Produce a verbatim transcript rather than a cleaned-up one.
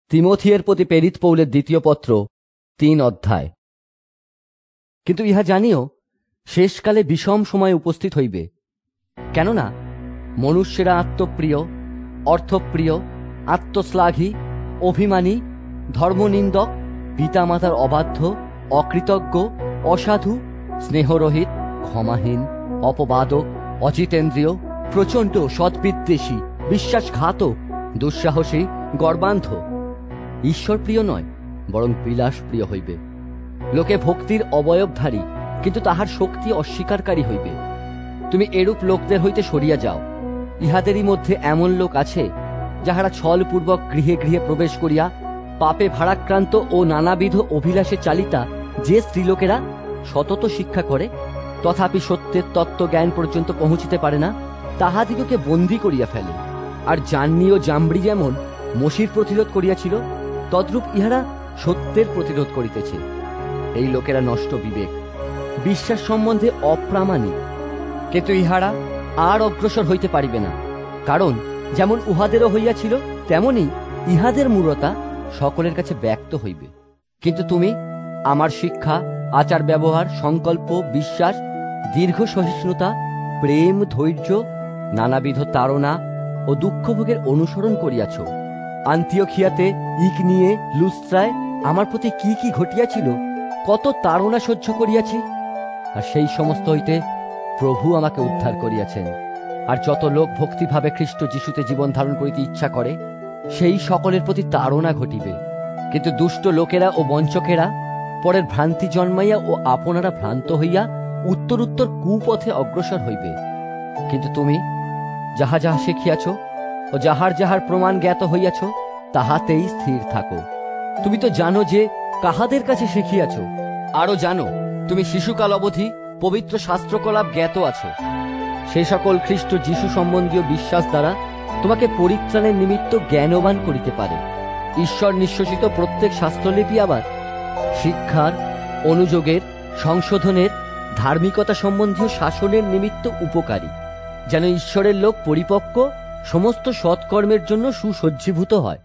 তিমোথিয়ের প্রতি প্রেরিত পৌলের দ্বিতীয় পত্র তিন অধ্যায়। কিন্তু ইহা জানিও, শেষকালে বিষম সময় উপস্থিত হইবে। কেননা মনুষ্যেরা আত্মপ্রিয়, অর্থপ্রিয়, আত্মশ্লাঘী, অভিমানী, ধর্মনিন্দক, পিতামাতার অবাধ্য, অকৃতজ্ঞ, অসাধু, স্নেহরহিত, ক্ষমাহীন, অপবাদক, অজিতেন্দ্রিয়, প্রচণ্ড, সদ্বিদ্বেষী, বিশ্বাসঘাতক, দুঃসাহসী, গর্বান্ধ, ঈশ্বরপ্রিয় নয়, বরং বিলাসপ্রিয় হইবে। লোকে ভক্তির অবয়বধারী, কিন্তু তাহার শক্তি অস্বীকারী হইবে। তুমি এরূপ লোকদের হইতে সরিয়া যাও। ইহাদেরই মধ্যে এমন লোক আছে, যাহারা ছলপূর্বক গৃহে গৃহে প্রবেশ করিয়া পাপে ভারাক্রান্ত ও নানাবিধ অভিলাষে চালিতা যে স্ত্রীলোকেরা সতত শিক্ষা করে, তথাপি সত্যের তত্ত্ব জ্ঞান পর্যন্ত পৌঁছিতে পারে না, তাহাদিগকে বন্দী করিয়া ফেলে। আর জান্নি ও জাম্বরি যেমন মসির প্রতিরোধ করিয়াছিল, তদ্রূপ ইহারা সত্যের প্রতিরোধ করিতেছে। এই লোকেরা নষ্ট বিবেক, বিশ্বাস সম্বন্ধে অপ্রামাণিক, কিন্তু ইহারা আর অগ্রসর হইতে পারিবে না। কারণ যেমন উহাদেরও হইয়াছিল, তেমনি ইহাদের মূঢ়তা সকলের কাছে ব্যক্ত হইবে। কিন্তু তুমি আমার শিক্ষা, আচার ব্যবহার, সংকল্প, বিশ্বাস, দীর্ঘ সহিষ্ণুতা, প্রেম, ধৈর্য, নানাবিধ তাড়না ও দুঃখভোগের অনুসরণ করিয়াছ। আন্তিওখিয়াতে, ইকনিয়ে, লুস্ত্রায় আমার প্রতি কি কি ঘটিয়াছিল, কত তাড়না সহ্য করিয়াছি। আর সেই সমস্ত হইতে প্রভু আমাকে উদ্ধার করিয়াছেন। আর যত লোক ভক্তিভাবে খ্রিস্ট যিশুতে জীবন ধারণ করিতে ইচ্ছা করে, সেই সকলের প্রতি তাড়না ঘটিবে। কিন্তু দুষ্ট লোকেরা ও বঞ্চকেরা পরের ভ্রান্তি জন্মাইয়া ও আপনারা ভ্রান্ত হইয়া উত্তর উত্তর কুপথে অগ্রসর হইবে। কিন্তু তুমি যাহা যাহা শিখিয়াছ ও যাহার যাহার প্রমাণ জ্ঞাত হইয়াছ, তাহাতেই স্থির থাকো। তুমি তো জানো যে কাহাদের কাছে শিখিয়াছ, আরো জানো তুমি শিশুকাল অবধি পবিত্র শাস্ত্রকলাপ জ্ঞাত আছো। সে সকল খ্রিস্ট যিশু সম্বন্ধীয় বিশ্বাস দ্বারা তোমাকে পরিত্রাণের নিমিত্ত জ্ঞানবান করিতে পারে। ঈশ্বর নিঃশ্বসিত প্রত্যেক শাস্ত্রলিপি আবার শিক্ষার, অনুযোগের, সংশোধনের, ধার্মিকতা সম্বন্ধীয় শাসনের নিমিত্ত উপকারী, যেন ঈশ্বরের লোক পরিপক্ব, সমস্ত সৎকর্মের জন্য সুসজ্জীভূত হয়।